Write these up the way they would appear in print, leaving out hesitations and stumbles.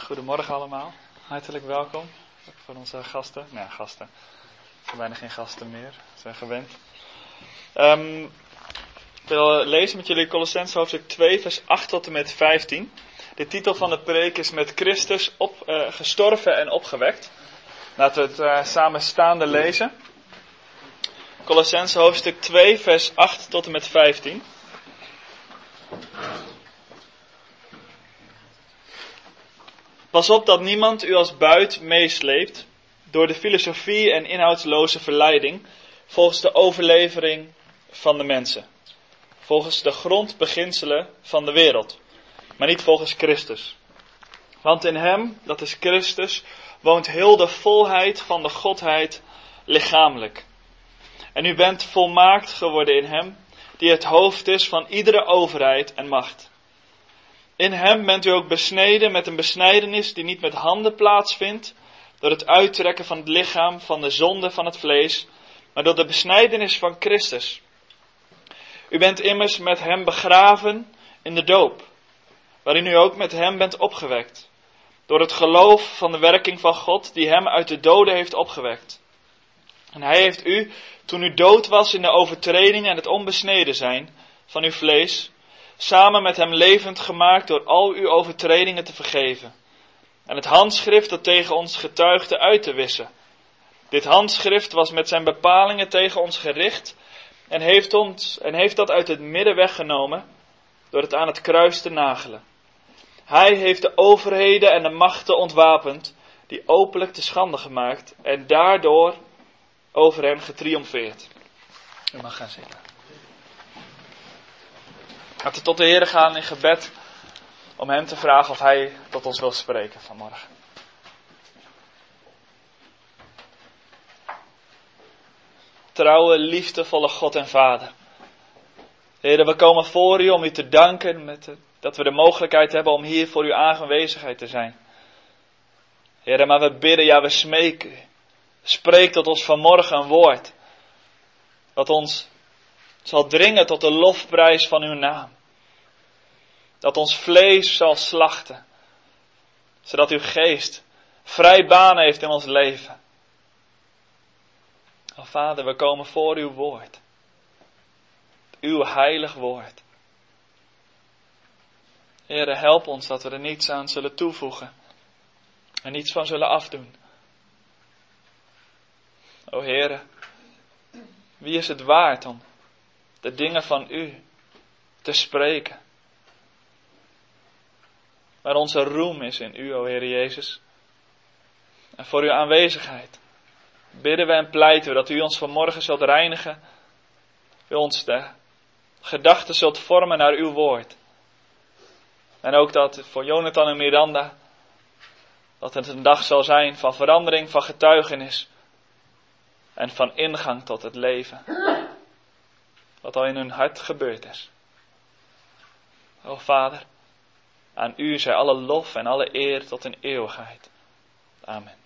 Goedemorgen allemaal, hartelijk welkom voor onze gasten. Nou, gasten. Er zijn bijna geen gasten meer, we zijn gewend. Ik wil lezen met jullie Colossenzen hoofdstuk 2, vers 8 tot en met 15. De titel van de preek is Met Christus gestorven en opgewekt. Laten we het samen staande lezen. Colossenzen hoofdstuk 2, vers 8 tot en met 15. Pas op dat niemand u als buit meesleept door de filosofie en inhoudsloze verleiding, volgens de overlevering van de mensen. Volgens de grondbeginselen van de wereld, maar niet volgens Christus. Want in hem, dat is Christus, woont heel de volheid van de Godheid lichamelijk. En u bent volmaakt geworden in hem, die het hoofd is van iedere overheid en macht. In hem bent u ook besneden met een besnijdenis die niet met handen plaatsvindt, door het uittrekken van het lichaam van de zonde van het vlees, maar door de besnijdenis van Christus. U bent immers met hem begraven in de doop, waarin u ook met hem bent opgewekt, door het geloof van de werking van God die hem uit de doden heeft opgewekt. En hij heeft u, toen u dood was in de overtreding en het onbesneden zijn van uw vlees, samen met hem levend gemaakt door al uw overtredingen te vergeven. En het handschrift dat tegen ons getuigde uit te wissen. Dit handschrift was met zijn bepalingen tegen ons gericht en heeft dat uit het midden weggenomen door het aan het kruis te nagelen. Hij heeft de overheden en de machten ontwapend, die openlijk te schande gemaakt en daardoor over hem getriomfeerd. U mag gaan zitten. Laten we tot de Heer gaan in gebed om hem te vragen of hij tot ons wil spreken vanmorgen. Trouwe, liefdevolle God en Vader. Heer, we komen voor u om u te danken dat we de mogelijkheid hebben om hier voor uw aanwezigheid te zijn. Heer, maar we bidden, ja we smeken u. Spreek tot ons vanmorgen een woord. Dat ons zal dringen tot de lofprijs van uw naam. Dat ons vlees zal slachten. Zodat uw geest vrij baan heeft in ons leven. O Vader, we komen voor uw woord. Uw heilig woord. Heere, help ons dat we er niets aan zullen toevoegen. En niets van zullen afdoen. O Heere, wie is het waard om de dingen van u te spreken? Maar onze roem is in u, o Heer Jezus. En voor uw aanwezigheid bidden we en pleiten we dat u ons vanmorgen zult reinigen. U ons de gedachten zult vormen naar uw woord. En ook dat voor Jonathan en Miranda, dat het een dag zal zijn van verandering, van getuigenis. En van ingang tot het leven. Wat al in hun hart gebeurd is. O Vader, aan u zij alle lof en alle eer tot in eeuwigheid. Amen.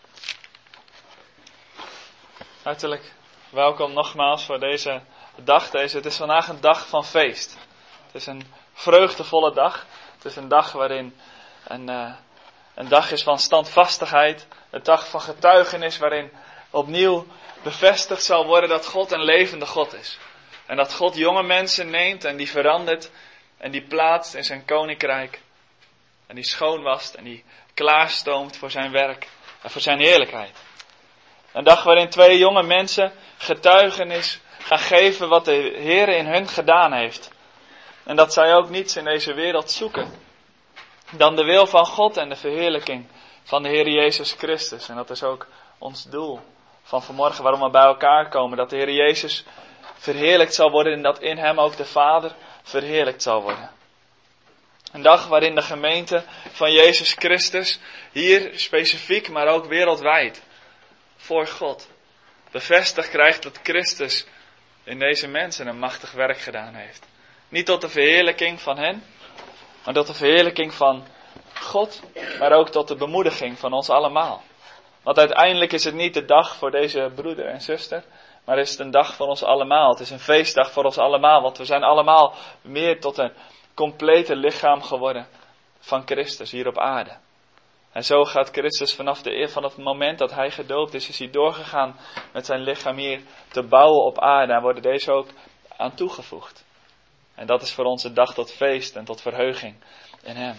Hartelijk welkom nogmaals voor deze dag. Het is vandaag een dag van feest. Het is een vreugdevolle dag. Het is een dag waarin een dag is van standvastigheid. Een dag van getuigenis waarin opnieuw bevestigd zal worden dat God een levende God is. En dat God jonge mensen neemt en die verandert en die plaatst in zijn koninkrijk. En die schoonwast en die klaarstoomt voor zijn werk en voor zijn heerlijkheid. Een dag waarin twee jonge mensen getuigenis gaan geven wat de Heer in hun gedaan heeft. En dat zij ook niets in deze wereld zoeken dan de wil van God en de verheerlijking van de Heer Jezus Christus. En dat is ook ons doel van vanmorgen waarom we bij elkaar komen. Dat de Heer Jezus verheerlijkt zal worden en dat in hem ook de Vader verheerlijkt zal worden. Een dag waarin de gemeente van Jezus Christus hier specifiek, maar ook wereldwijd voor God bevestigd krijgt dat Christus in deze mensen een machtig werk gedaan heeft. Niet tot de verheerlijking van hen, maar tot de verheerlijking van God, maar ook tot de bemoediging van ons allemaal. Want uiteindelijk is het niet de dag voor deze broeder en zuster, maar is het een dag voor ons allemaal. Het is een feestdag voor ons allemaal, want we zijn allemaal meer tot een complete lichaam geworden van Christus hier op aarde. En zo gaat Christus vanaf het moment dat hij gedoopt is hij doorgegaan met zijn lichaam hier te bouwen op aarde. En worden deze ook aan toegevoegd. En dat is voor ons een dag tot feest en tot verheuging in hem.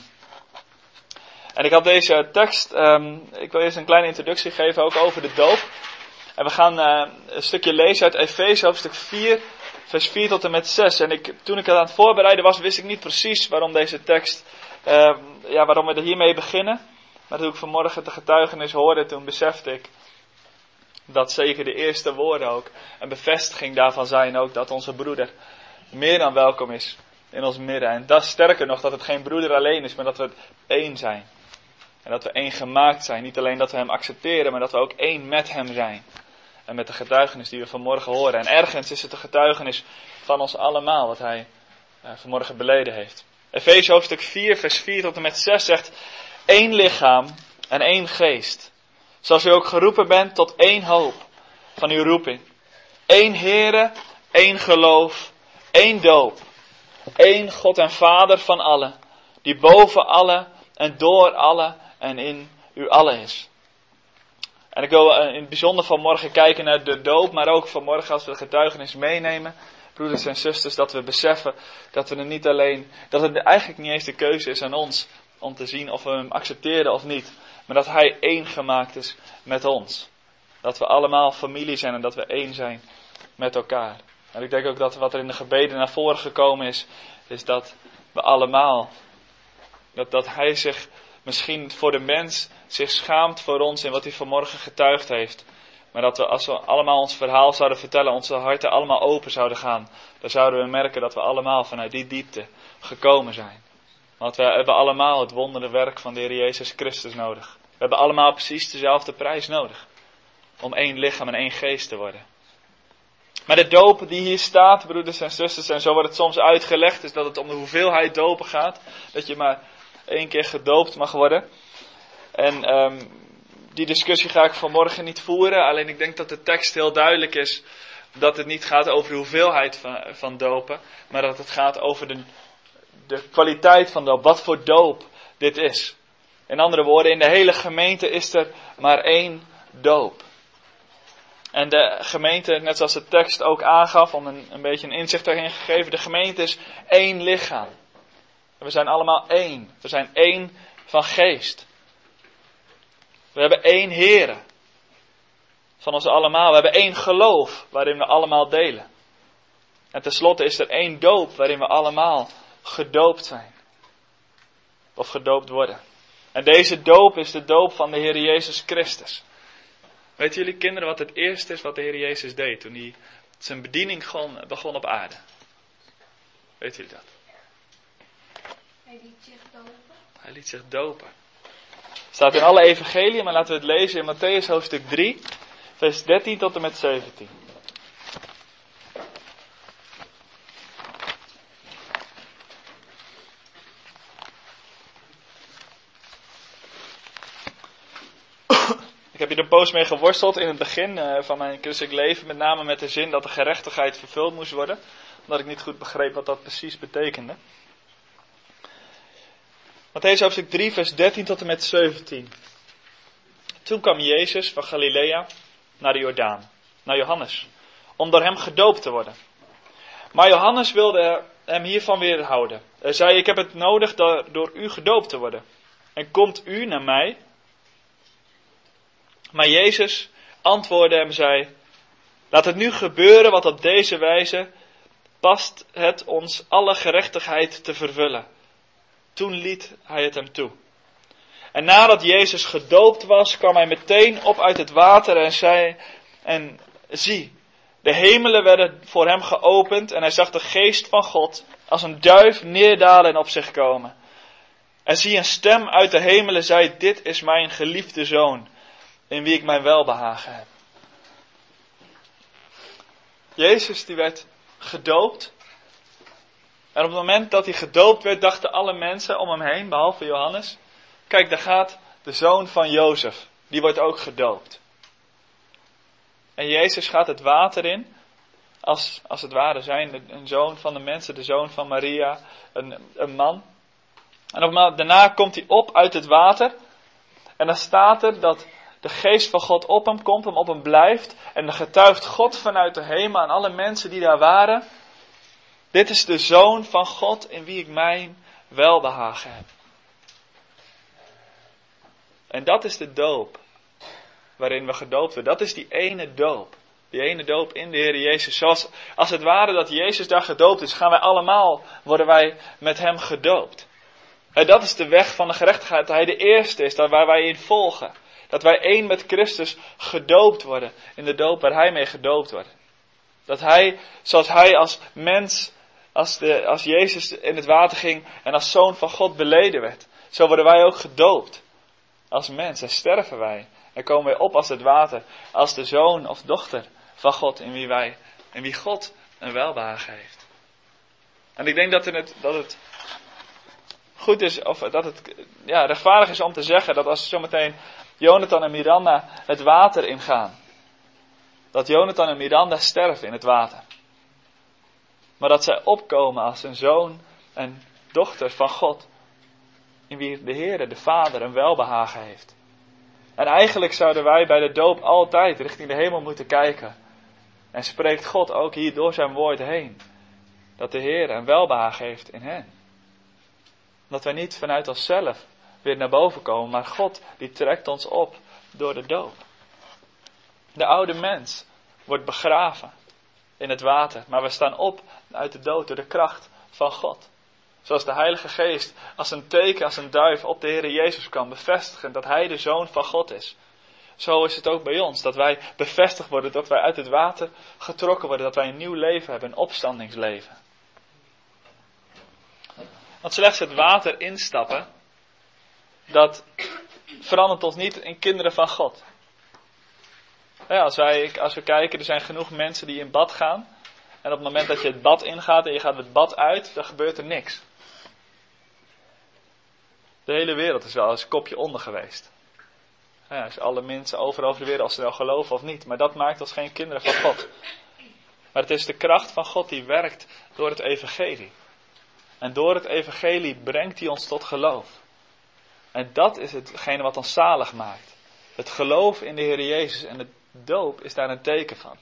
En ik had deze tekst, ik wil eerst een kleine introductie geven ook over de doop. En we gaan een stukje lezen uit Efeze hoofdstuk 4, vers 4 tot en met 6. En toen ik het aan het voorbereiden was, wist ik niet precies waarom deze tekst, waarom we er hiermee beginnen. Maar toen ik vanmorgen de getuigenis hoorde, toen besefte ik dat zeker de eerste woorden ook een bevestiging daarvan zijn ook dat onze broeder meer dan welkom is in ons midden. En dat sterker nog, dat het geen broeder alleen is, maar dat we één zijn. En dat we één gemaakt zijn. Niet alleen dat we hem accepteren, maar dat we ook één met hem zijn. En met de getuigenis die we vanmorgen horen. En ergens is het de getuigenis van ons allemaal wat hij vanmorgen beleden heeft. Efeze hoofdstuk 4 vers 4 tot en met 6 zegt: één lichaam en één geest. Zoals u ook geroepen bent tot één hoop van uw roeping. Één Heere, één geloof, één doop. Één God en Vader van allen. Die boven alle en door alle en in u allen is. En ik wil in het bijzonder vanmorgen kijken naar de doop. Maar ook vanmorgen als we de getuigenis meenemen. Broeders en zusters, dat we beseffen dat we er niet alleen, dat het eigenlijk niet eens de keuze is aan ons om te zien of we hem accepteren of niet. Maar dat hij één gemaakt is met ons. Dat we allemaal familie zijn en dat we één zijn met elkaar. En ik denk ook dat wat er in de gebeden naar voren gekomen is dat we allemaal, dat hij zich misschien voor de mens zich schaamt voor ons in wat hij vanmorgen getuigd heeft. Maar dat we, als we allemaal ons verhaal zouden vertellen, onze harten allemaal open zouden gaan, dan zouden we merken dat we allemaal vanuit die diepte gekomen zijn. Want we hebben allemaal het wondere werk van de Heer Jezus Christus nodig. We hebben allemaal precies dezelfde prijs nodig. Om één lichaam en één geest te worden. Maar de doop die hier staat, broeders en zusters, en zo wordt het soms uitgelegd, is dat het om de hoeveelheid dopen gaat. Dat je maar 1 keer gedoopt mag worden. En die discussie ga ik vanmorgen niet voeren. Alleen ik denk dat de tekst heel duidelijk is dat het niet gaat over de hoeveelheid van dopen. Maar dat het gaat over de kwaliteit van doop. Wat voor doop dit is. In andere woorden, in de hele gemeente is er maar 1 doop. En de gemeente, net zoals de tekst ook aangaf, om een beetje een inzicht daarin gegeven. De gemeente is 1 lichaam. We zijn allemaal 1. We zijn 1 van geest. We hebben 1 Heere. Van ons allemaal. We hebben 1 geloof waarin we allemaal delen. En tenslotte is er 1 doop waarin we allemaal gedoopt zijn. Of gedoopt worden. En deze doop is de doop van de Heer Jezus Christus. Weten jullie kinderen wat het eerste is wat de Heer Jezus deed toen hij zijn bediening begon op aarde? Weet jullie dat? Hij liet zich dopen. Hij liet zich dopen. Staat in alle evangeliën, maar laten we het lezen in Mattheüs hoofdstuk 3, vers 13 tot en met 17. Ik heb hier een poos mee geworsteld in het begin van mijn christelijk leven. Met name met de zin dat de gerechtigheid vervuld moest worden. Omdat ik niet goed begreep wat dat precies betekende. Mattheüs hoofdstuk 3 vers 13 tot en met 17. Toen kwam Jezus van Galilea naar de Jordaan. Naar Johannes. Om door hem gedoopt te worden. Maar Johannes wilde hem hiervan weerhouden. Hij zei: ik heb het nodig door u gedoopt te worden. En komt u naar mij? Maar Jezus antwoordde hem en zei: laat het nu gebeuren, want op deze wijze past het ons alle gerechtigheid te vervullen. Toen liet hij het hem toe. En nadat Jezus gedoopt was, kwam hij meteen op uit het water en zei: en zie, de hemelen werden voor hem geopend en hij zag de geest van God als een duif neerdalen en op zich komen. En zie, een stem uit de hemelen zei: dit is mijn geliefde zoon, in wie ik mijn welbehagen heb. Jezus die werd gedoopt. En op het moment dat hij gedoopt werd, dachten alle mensen om hem heen, behalve Johannes: kijk, daar gaat de zoon van Jozef. Die wordt ook gedoopt. En Jezus gaat het water in, als het ware zijn, een zoon van de mensen, de zoon van Maria, een man. En daarna komt hij op uit het water. En dan staat er dat de geest van God op hem komt, hem op hem blijft. En dan getuigt God vanuit de hemel aan alle mensen die daar waren. Dit is de Zoon van God in wie ik mijn welbehagen heb. En dat is de doop waarin we gedoopt worden. Dat is die ene doop. Die ene doop in de Heer Jezus. Zoals als het ware dat Jezus daar gedoopt is, gaan wij allemaal, worden wij met hem gedoopt. En dat is de weg van de gerechtigheid. Dat hij de eerste is, waar wij in volgen. Dat wij één met Christus gedoopt worden. In de doop waar hij mee gedoopt wordt. Dat hij, zoals hij als mens, als Jezus in het water ging en als Zoon van God beleden werd. Zo worden wij ook gedoopt. Als mens. En sterven wij. En komen wij op als het water. Als de zoon of dochter van God in wie God een welbehagen heeft. En ik denk dat het goed is, of dat het rechtvaardig is om te zeggen dat als zometeen Jonathan en Miranda het water ingaan. Dat Jonathan en Miranda sterven in het water. Maar dat zij opkomen als een zoon en dochter van God. In wie de Heer, de Vader, een welbehagen heeft. En eigenlijk zouden wij bij de doop altijd richting de hemel moeten kijken. En spreekt God ook hier door zijn woord heen. Dat de Heer een welbehagen heeft in hen. Dat wij niet vanuit onszelf weer naar boven komen. Maar God die trekt ons op door de doop. De oude mens wordt begraven in het water. Maar we staan op uit de dood door de kracht van God. Zoals de Heilige Geest als een teken, als een duif op de Heer Jezus kan bevestigen dat Hij de Zoon van God is. Zo is het ook bij ons. Dat wij bevestigd worden, dat wij uit het water getrokken worden. Dat wij een nieuw leven hebben, een opstandingsleven. Want slechts het water instappen, dat verandert ons niet in kinderen van God. Ja, als we kijken, er zijn genoeg mensen die in bad gaan. En op het moment dat je het bad ingaat en je gaat het bad uit, dan gebeurt er niks. De hele wereld is wel eens een kopje onder geweest. Ja, als alle mensen overal over de wereld, als ze wel geloven of niet. Maar dat maakt ons geen kinderen van God. Maar het is de kracht van God die werkt door het evangelie. En door het evangelie brengt hij ons tot geloof. En dat is hetgene wat ons zalig maakt. Het geloof in de Heer Jezus en de doop is daar een teken van.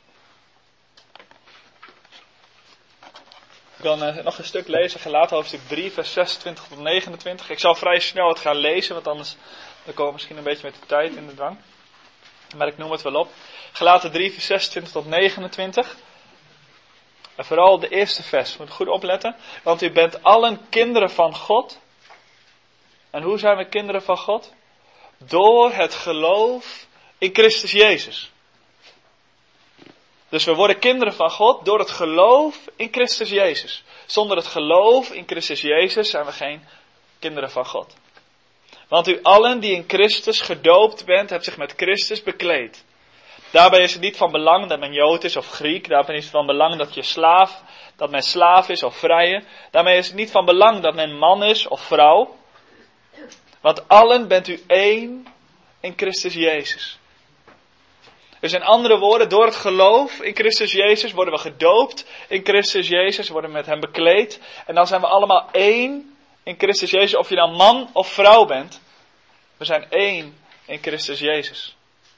Ik wil nog een stuk lezen, Galaten hoofdstuk 3, vers 26 tot 29. Ik zal vrij snel het gaan lezen, want anders dan komen we misschien een beetje met de tijd in de drang. Maar ik noem het wel op. Galaten 3, vers 26 tot 29. En vooral de eerste vers, moet goed opletten. Want u bent allen kinderen van God. En hoe zijn we kinderen van God? Door het geloof in Christus Jezus. Dus we worden kinderen van God door het geloof in Christus Jezus. Zonder het geloof in Christus Jezus zijn we geen kinderen van God. Want u allen die in Christus gedoopt bent, hebt zich met Christus bekleed. Daarbij is het niet van belang dat men Jood is of Griek. Daarbij is het van belang dat men slaaf is of vrije. Daarmee is het niet van belang dat men man is of vrouw. Want allen bent u één in Christus Jezus. Dus in andere woorden, door het geloof in Christus Jezus worden we gedoopt in Christus Jezus, worden we met hem bekleed. En dan zijn we allemaal één in Christus Jezus, of je dan man of vrouw bent. We zijn één in Christus Jezus.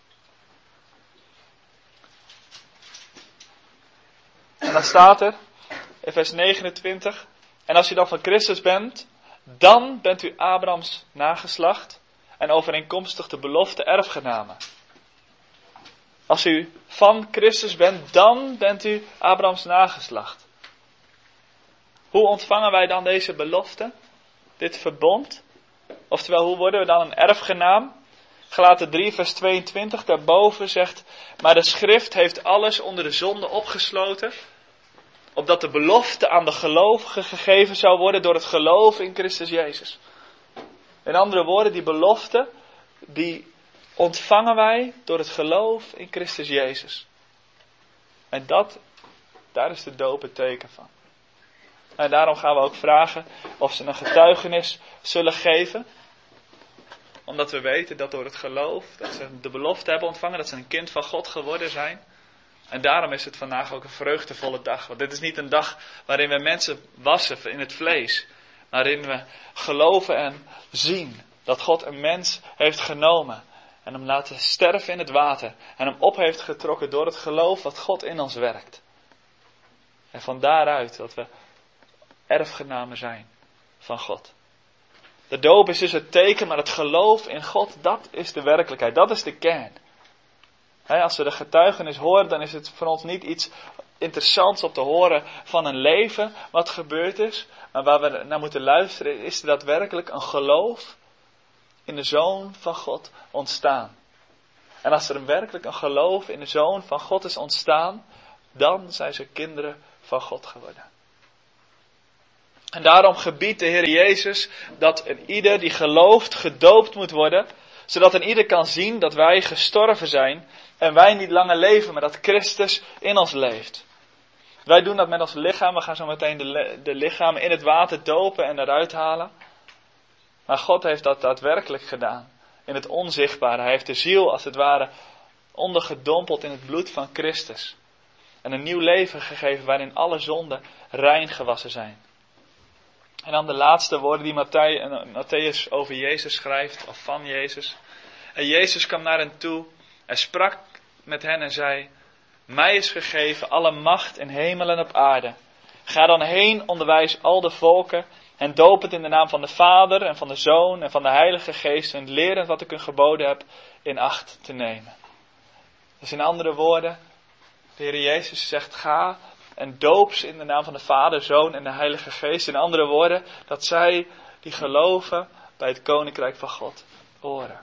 En dan staat er, in vers 29, en als je dan van Christus bent, dan bent u Abrahams nageslacht en overeenkomstig de belofte erfgenamen. Als u van Christus bent, dan bent u Abrahams nageslacht. Hoe ontvangen wij dan deze belofte? Dit verbond? Oftewel, hoe worden we dan een erfgenaam? Galaten 3 vers 22 daarboven zegt, maar de schrift heeft alles onder de zonde opgesloten, opdat de belofte aan de gelovigen gegeven zou worden door het geloof in Christus Jezus. In andere woorden, die belofte, die ontvangen wij door het geloof in Christus Jezus. En daar is de doop het teken van. En daarom gaan we ook vragen of ze een getuigenis zullen geven. Omdat we weten dat door het geloof, dat ze de belofte hebben ontvangen, dat ze een kind van God geworden zijn. En daarom is het vandaag ook een vreugdevolle dag. Want dit is niet een dag waarin we mensen wassen in het vlees. Waarin we geloven en zien Dat God een mens heeft genomen en hem laten sterven in het water. En hem op heeft getrokken door het geloof wat God in ons werkt. En van daaruit dat we erfgenamen zijn van God. De doop is dus het teken, maar het geloof in God, dat is de werkelijkheid. Dat is de kern. Als we de getuigenis horen, dan is het voor ons niet iets interessants om te horen van een leven wat gebeurd is. Maar waar we naar moeten luisteren, is er daadwerkelijk een geloof in de Zoon van God ontstaan. En als er werkelijk een geloof in de Zoon van God is ontstaan, dan zijn ze kinderen van God geworden. En daarom gebiedt de Heer Jezus dat een ieder die gelooft gedoopt moet worden, zodat een ieder kan zien dat wij gestorven zijn en wij niet langer leven, maar dat Christus in ons leeft. Wij doen dat met ons lichaam, we gaan zo meteen de lichamen in het water dopen en eruit halen. Maar God heeft dat daadwerkelijk gedaan, in het onzichtbare. Hij heeft de ziel als het ware ondergedompeld in het bloed van Christus. En een nieuw leven gegeven waarin alle zonden rein gewassen zijn. En dan de laatste woorden die Matthäus over Jezus schrijft, of van Jezus. En Jezus kwam naar hen toe en sprak met hen en zei: mij is gegeven alle macht in hemel en op aarde. Ga dan heen, onderwijs al de volken en doop het in de naam van de Vader en van de Zoon en van de Heilige Geest en lerend wat ik u geboden heb in acht te nemen. Dus in andere woorden, de Heer Jezus zegt: ga en doop ze in de naam van de Vader, Zoon en de Heilige Geest. In andere woorden, dat zij die geloven bij het Koninkrijk van God horen.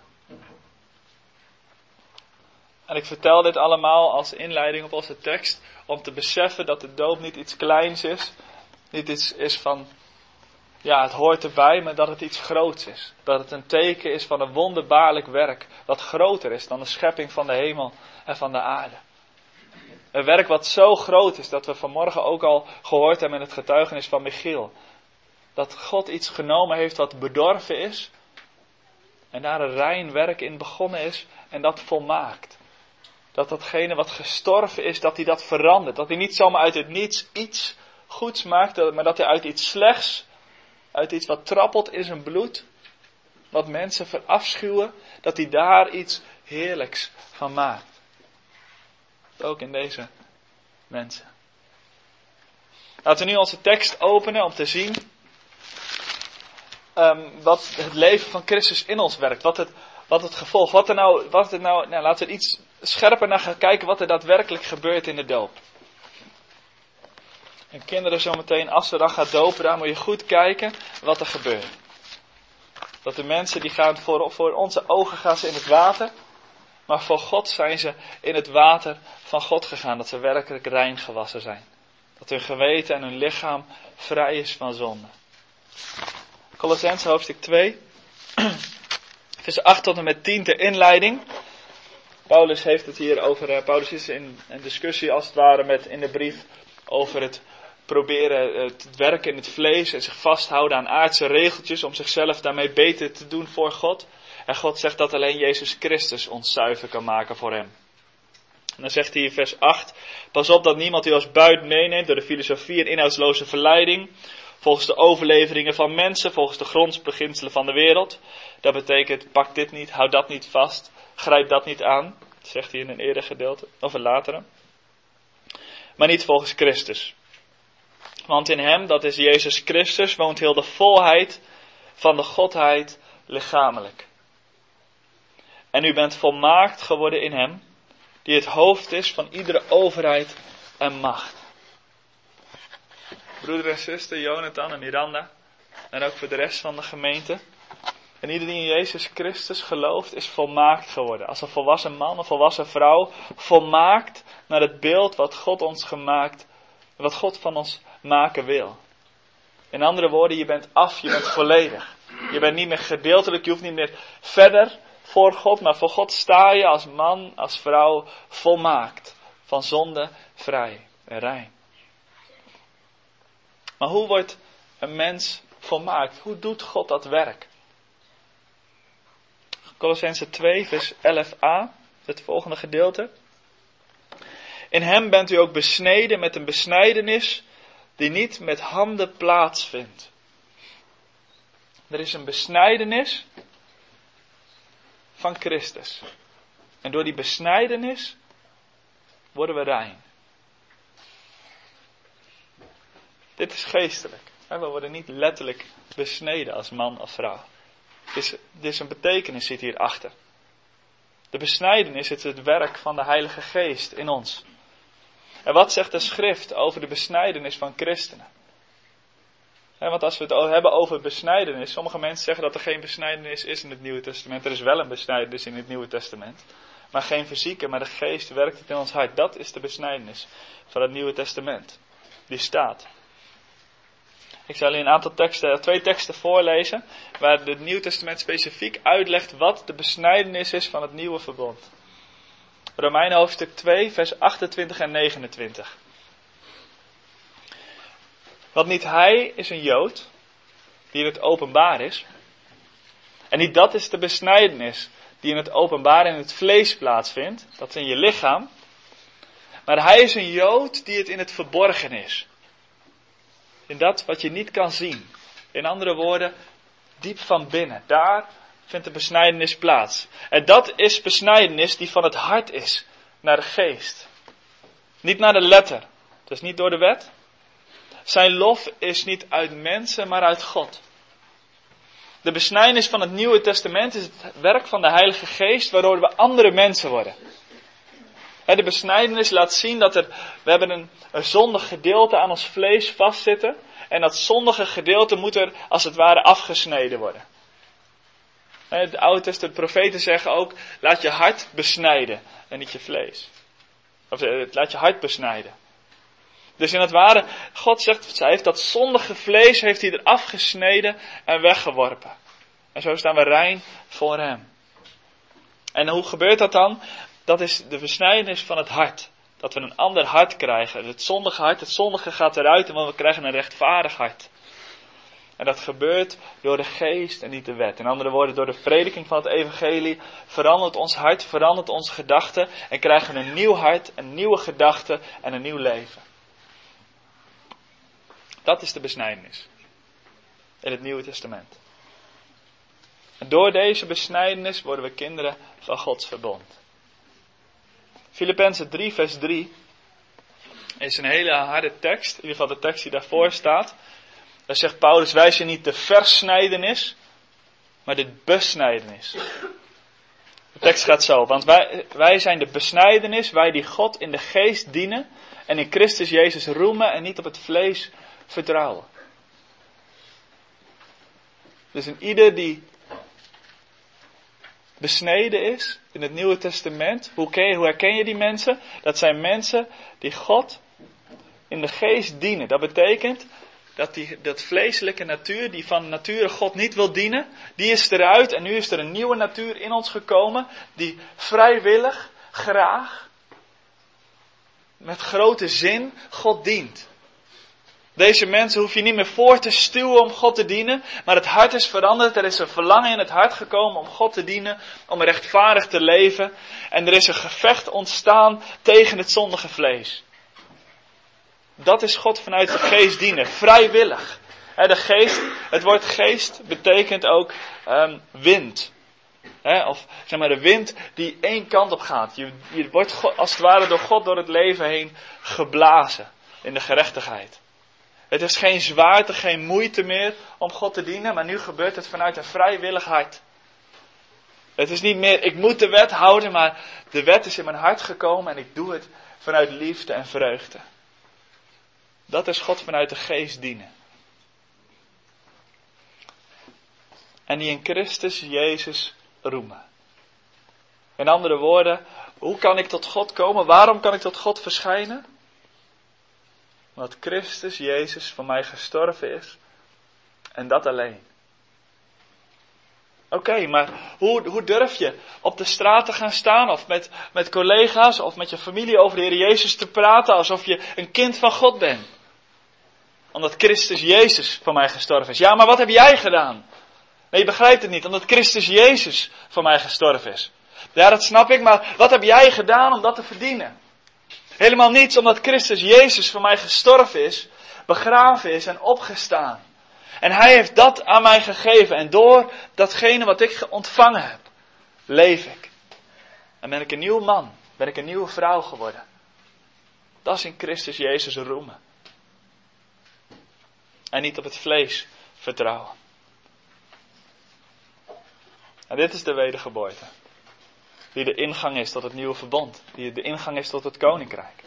En ik vertel dit allemaal als inleiding op onze tekst, om te beseffen dat de doop niet iets kleins is. Niet iets is van, ja, het hoort erbij, maar dat het iets groots is. Dat het een teken is van een wonderbaarlijk werk, wat groter is dan de schepping van de hemel en van de aarde. Een werk wat zo groot is, dat we vanmorgen ook al gehoord hebben in het getuigenis van Michiel. Dat God iets genomen heeft wat bedorven is, en daar een rein werk in begonnen is, en dat volmaakt. Dat datgene wat gestorven is, dat hij dat verandert. Dat hij niet zomaar uit het niets iets goeds maakt, maar dat hij uit iets slechts, uit iets wat trappelt in zijn bloed, wat mensen verafschuwen, dat hij daar iets heerlijks van maakt. Ook in deze mensen. Laten we nu onze tekst openen om te zien wat het leven van Christus in ons werkt. Wat het gevolg, laten we er iets scherper naar gaan kijken wat er daadwerkelijk gebeurt in de doop. En kinderen zometeen, als we dan gaan dopen, daar moet je goed kijken wat er gebeurt. Dat de mensen die gaan voor onze ogen gaan ze in het water. Maar voor God zijn ze in het water van God gegaan. Dat ze werkelijk rein gewassen zijn. Dat hun geweten en hun lichaam vrij is van zonde. Colossenzen hoofdstuk 2. Vers 8 tot en met 10 ter inleiding. Paulus heeft het hier over. Paulus is in een discussie als het ware in de brief over het proberen te werken in het vlees. En zich vasthouden aan aardse regeltjes om zichzelf daarmee beter te doen voor God. En God zegt dat alleen Jezus Christus ons zuiver kan maken voor hem. En dan zegt hij in vers 8. Pas op dat niemand u als buit meeneemt door de filosofie en inhoudsloze verleiding. Volgens de overleveringen van mensen, volgens de grondsbeginselen van de wereld. Dat betekent, pak dit niet, houd dat niet vast, grijp dat niet aan. Dat zegt hij in een eerder gedeelte, of een latere. Maar niet volgens Christus. Want in hem, dat is Jezus Christus, woont heel de volheid van de Godheid lichamelijk. En u bent volmaakt geworden in hem, die het hoofd is van iedere overheid en macht. Broeder en zuster, Jonathan en Miranda, en ook voor de rest van de gemeente. En ieder die in Jezus Christus gelooft, is volmaakt geworden. Als een volwassen man of volwassen vrouw, volmaakt naar het beeld wat God ons gemaakt, wat God van ons maken wil. In andere woorden, je bent af, je bent volledig. Je bent niet meer gedeeltelijk, je hoeft niet meer verder voor God, maar voor God sta je als man, als vrouw, volmaakt. Van zonde vrij en rein. Maar hoe wordt een mens volmaakt? Hoe doet God dat werk? Colossenzen 2 vers 11a, het volgende gedeelte. In hem bent u ook besneden met een besnijdenis die niet met handen plaatsvindt. Er is een besnijdenis van Christus. En door die besnijdenis worden we rein. Dit is geestelijk. We worden niet letterlijk besneden als man of vrouw. Dit is een betekenis zit hierachter. De besnijdenis is het werk van de Heilige Geest in ons. En wat zegt de schrift over de besnijdenis van christenen? Want als we het hebben over besnijdenis, sommige mensen zeggen dat er geen besnijdenis is in het Nieuwe Testament. Er is wel een besnijdenis in het Nieuwe Testament. Maar geen fysieke, maar de Geest werkt het in ons hart. Dat is de besnijdenis van het Nieuwe Testament. Die staat. Ik zal u een aantal teksten, 2 teksten voorlezen, waar het Nieuwe Testament specifiek uitlegt wat de besnijdenis is van het nieuwe verbond. Romeinen hoofdstuk 2, vers 28 en 29. Want niet hij is een Jood, die in het openbaar is. En niet dat is de besnijdenis, die in het openbaar in het vlees plaatsvindt. Dat is in je lichaam. Maar hij is een Jood die het in het verborgen is. In dat wat je niet kan zien. In andere woorden, diep van binnen. Daar vindt de besnijdenis plaats. En dat is besnijdenis die van het hart is naar de geest. Niet naar de letter. Dus niet door de wet. Zijn lof is niet uit mensen, maar uit God. De besnijdenis van het Nieuwe Testament is het werk van de Heilige Geest, waardoor we andere mensen worden. De besnijdenis laat zien dat we hebben een zondig gedeelte aan ons vlees vastzitten. En dat zondige gedeelte moet er als het ware afgesneden worden. Het Oude Testament profeten zeggen ook, laat je hart besnijden en niet je vlees. Of laat je hart besnijden. Dus in het ware, God zegt, hij heeft dat zondige vlees heeft hij eraf gesneden en weggeworpen. En zo staan we rein voor hem. En hoe gebeurt dat dan? Dat is de besnijdenis van het hart. Dat we een ander hart krijgen. Het zondige gaat eruit en we krijgen een rechtvaardig hart. En dat gebeurt door de geest en niet de wet. In andere woorden, door de prediking van het evangelie verandert ons hart, verandert onze gedachten. En krijgen we een nieuw hart, een nieuwe gedachte en een nieuw leven. Dat is de besnijdenis. In het Nieuwe Testament. En door deze besnijdenis worden we kinderen van Gods verbond. Filippenzen 3 vers 3 is een hele harde tekst. In ieder geval de tekst die daarvoor staat. Daar zegt Paulus, wij zijn niet de versnijdenis, maar de besnijdenis. De tekst gaat zo, want wij zijn de besnijdenis, wij die God in de geest dienen en in Christus Jezus roemen en niet op het vlees vertrouwen. Dus een ieder die besneden is in het Nieuwe Testament, hoe herken je die mensen? Dat zijn mensen die God in de geest dienen. Dat betekent dat vleeselijke natuur, die van nature God niet wil dienen, die is eruit en nu is er een nieuwe natuur in ons gekomen, die vrijwillig, graag, met grote zin God dient. Deze mensen hoef je niet meer voor te stuwen om God te dienen, maar het hart is veranderd. Er is een verlangen in het hart gekomen om God te dienen, om rechtvaardig te leven. En er is een gevecht ontstaan tegen het zondige vlees. Dat is God vanuit de geest dienen, vrijwillig. De geest, het woord geest betekent ook wind. Of zeg maar de wind die één kant op gaat. Je wordt als het ware door God door het leven heen geblazen in de gerechtigheid. Het is geen zwaarte, geen moeite meer om God te dienen, maar nu gebeurt het vanuit een vrijwillig hart. Het is niet meer, ik moet de wet houden, maar de wet is in mijn hart gekomen en ik doe het vanuit liefde en vreugde. Dat is God vanuit de geest dienen. En die in Christus Jezus roemen. In andere woorden, hoe kan ik tot God komen? Waarom kan ik tot God verschijnen? Omdat Christus Jezus voor mij gestorven is. En dat alleen. Oké, maar hoe durf je op de straat te gaan staan? Of met collega's of met je familie over de Heer Jezus te praten alsof je een kind van God bent? Omdat Christus Jezus voor mij gestorven is. Ja, maar wat heb jij gedaan? Nee, je begrijpt het niet. Omdat Christus Jezus voor mij gestorven is. Ja, dat snap ik, maar wat heb jij gedaan om dat te verdienen? Helemaal niets, omdat Christus Jezus voor mij gestorven is, begraven is en opgestaan. En Hij heeft dat aan mij gegeven. En door datgene wat ik ontvangen heb, leef ik. En ben ik een nieuw man, ben ik een nieuwe vrouw geworden. Dat is in Christus Jezus roemen. En niet op het vlees vertrouwen. En dit is de wedergeboorte. Die de ingang is tot het nieuwe verbond. Die de ingang is tot het koninkrijk.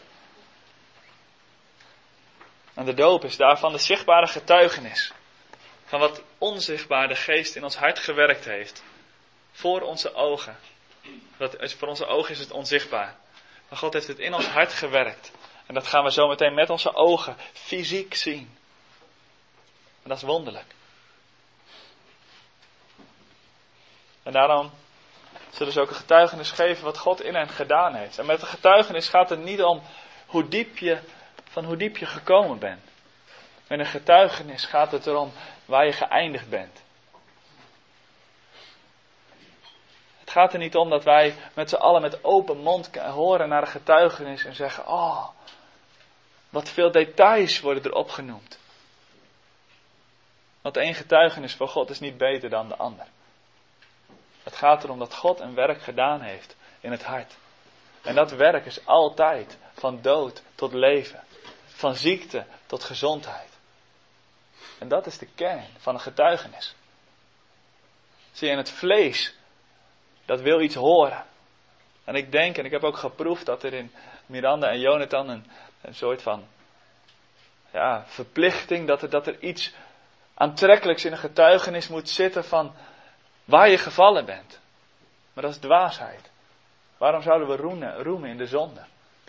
En de doop is daarvan de zichtbare getuigenis. Van wat onzichtbaar de geest in ons hart gewerkt heeft. Voor onze ogen. Voor onze ogen is het onzichtbaar. Maar God heeft het in ons hart gewerkt. En dat gaan we zo meteen met onze ogen fysiek zien. En dat is wonderlijk. En daarom zullen ze ook een getuigenis geven wat God in hen gedaan heeft. En met een getuigenis gaat het niet om hoe diep je gekomen bent. Met een getuigenis gaat het erom waar je geëindigd bent. Het gaat er niet om dat wij met z'n allen met open mond horen naar een getuigenis en zeggen, oh, wat veel details worden er opgenoemd. Want één getuigenis voor God is niet beter dan de ander. Het gaat erom dat God een werk gedaan heeft in het hart. En dat werk is altijd van dood tot leven. Van ziekte tot gezondheid. En dat is de kern van een getuigenis. Zie je, in het vlees, dat wil iets horen. En ik denk, en ik heb ook geproefd dat er in Miranda en Jonathan een soort van verplichting, dat er iets aantrekkelijks in een getuigenis moet zitten van waar je gevallen bent. Maar dat is dwaasheid. Waarom zouden we roemen in de zonde?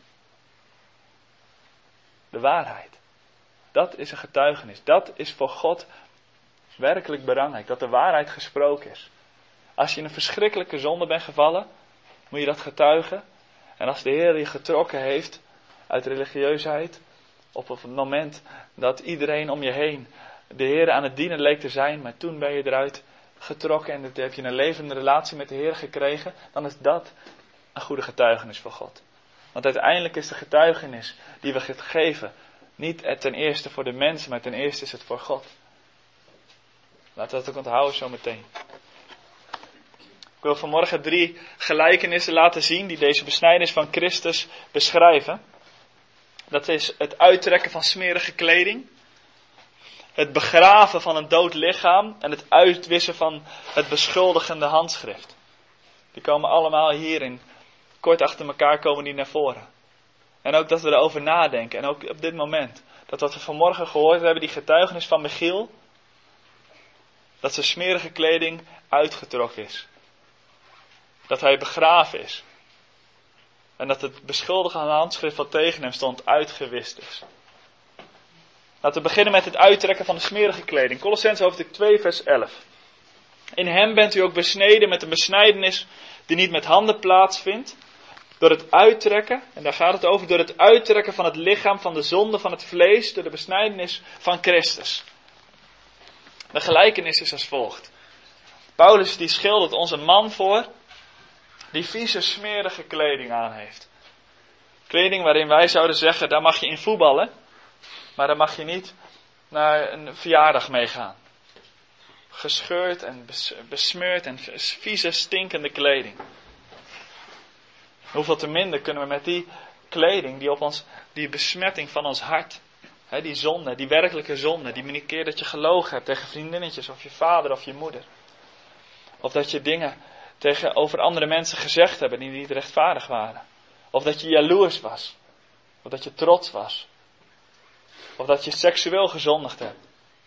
De waarheid. Dat is een getuigenis. Dat is voor God werkelijk belangrijk. Dat de waarheid gesproken is. Als je in een verschrikkelijke zonde bent gevallen, moet je dat getuigen. En als de Heer je getrokken heeft uit religieusheid, op het moment dat iedereen om je heen de Heer aan het dienen leek te zijn, maar toen ben je eruit getrokken en heb je een levende relatie met de Heer gekregen, dan is dat een goede getuigenis voor God. Want uiteindelijk is de getuigenis die we geven niet ten eerste voor de mensen, maar ten eerste is het voor God. Laten we dat ook onthouden zo meteen. Ik wil vanmorgen 3 gelijkenissen laten zien die deze besnijdenis van Christus beschrijven. Dat is het uittrekken van smerige kleding, het begraven van een dood lichaam en het uitwissen van het beschuldigende handschrift. Die komen allemaal hierin, kort achter elkaar komen die naar voren. En ook dat we erover nadenken. En ook op dit moment. Dat wat we vanmorgen gehoord hebben, die getuigenis van Michiel. Dat zijn smerige kleding uitgetrokken is. Dat hij begraven is. En dat het beschuldigende handschrift wat tegen hem stond uitgewist is. Laten we beginnen met het uittrekken van de smerige kleding. Kolossenzen hoofdstuk 2 vers 11. In hem bent u ook besneden met een besnijdenis die niet met handen plaatsvindt. Door het uittrekken, en daar gaat het over, door het uittrekken van het lichaam van de zonde van het vlees, door de besnijdenis van Christus. De gelijkenis is als volgt. Paulus die schildert ons een man voor, die vieze smerige kleding aan heeft. Kleding waarin wij zouden zeggen, daar mag je in voetballen, maar daar mag je niet naar een verjaardag mee gaan. Gescheurd en besmeurd en vieze stinkende kleding. Hoeveel te minder kunnen we met die kleding, die besmetting van ons hart, die zonde, die werkelijke zonde, die keer dat je gelogen hebt tegen vriendinnetjes of je vader of je moeder. Of dat je dingen tegenover andere mensen gezegd hebben die niet rechtvaardig waren. Of dat je jaloers was. Of dat je trots was. Of dat je seksueel gezondigd hebt.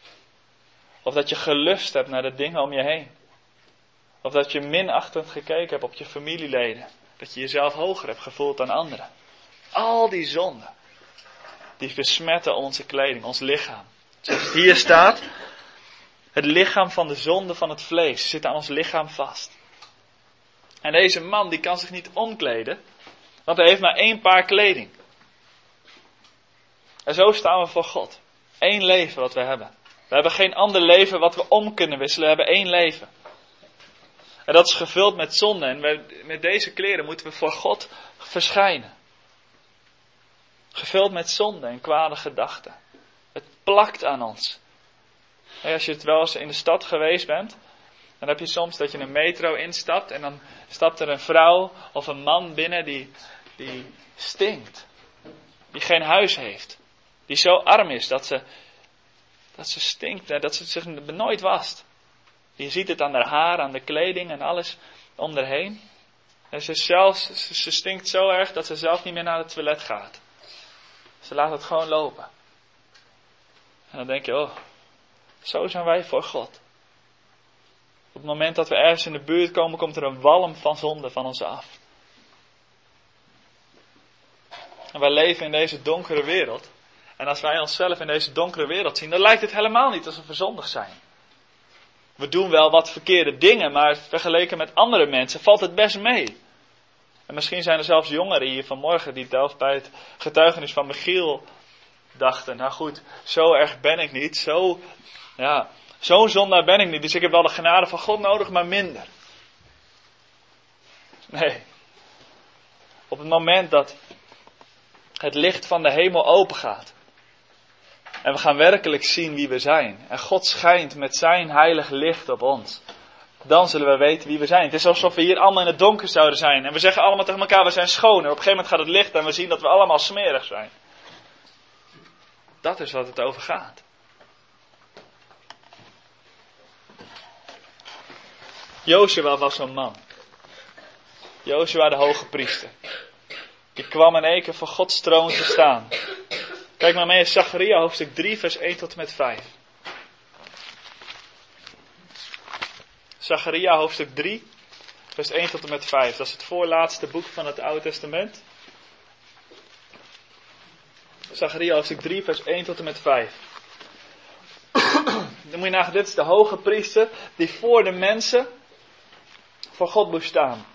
Of dat je gelust hebt naar de dingen om je heen. Of dat je minachtend gekeken hebt op je familieleden. Dat je jezelf hoger hebt gevoeld dan anderen. Al die zonden. Die besmetten onze kleding, ons lichaam. Zoals hier staat. Het lichaam van de zonde van het vlees zit aan ons lichaam vast. En deze man die kan zich niet omkleden. Want hij heeft maar 1 paar kleding. En zo staan we voor God. 1 leven wat we hebben. We hebben geen ander leven wat we om kunnen wisselen. We hebben 1 leven. En dat is gevuld met zonde. En met deze kleren moeten we voor God verschijnen. Gevuld met zonde en kwade gedachten. Het plakt aan ons. Als je het wel eens in de stad geweest bent. Dan heb je soms dat je een metro instapt en dan stapt er een vrouw of een man binnen die stinkt. Die geen huis heeft. Die zo arm is dat ze stinkt en dat ze zich nooit wast. Je ziet het aan haar haar, aan de kleding en alles om haar heen. En ze stinkt zo erg dat ze zelf niet meer naar het toilet gaat. Ze laat het gewoon lopen. En dan denk je, oh, zo zijn wij voor God. Op het moment dat we ergens in de buurt komen, komt er een walm van zonde van ons af. En wij leven in deze donkere wereld. En als wij onszelf in deze donkere wereld zien, dan lijkt het helemaal niet alsof we zondig zijn. We doen wel wat verkeerde dingen, maar vergeleken met andere mensen valt het best mee. En misschien zijn er zelfs jongeren hier vanmorgen die zelf bij het getuigenis van Michiel dachten, nou goed, zo erg ben ik niet, zo'n zondaar ben ik niet, dus ik heb wel de genade van God nodig, maar minder. Nee. Op het moment dat het licht van de hemel open gaat en we gaan werkelijk zien wie we zijn en God schijnt met zijn heilig licht op ons, dan zullen we weten wie we zijn. Het is alsof we hier allemaal in het donker zouden zijn en we zeggen allemaal tegen elkaar, we zijn schoon. En op een gegeven moment gaat het licht en we zien dat we allemaal smerig zijn. Dat is wat het over gaat. Jozua was zo'n man. Jozua de hoge priester. Die kwam in één keer voor Gods troon te staan. Kijk maar mee in Zacharia hoofdstuk 3 vers 1 tot en met 5. Zacharia hoofdstuk 3 vers 1 tot en met 5. Dat is het voorlaatste boek van het Oude Testament. Zacharia hoofdstuk 3 vers 1 tot en met 5. Dan moet je nagaan, dit is de hoge priester die voor de mensen voor God moest staan.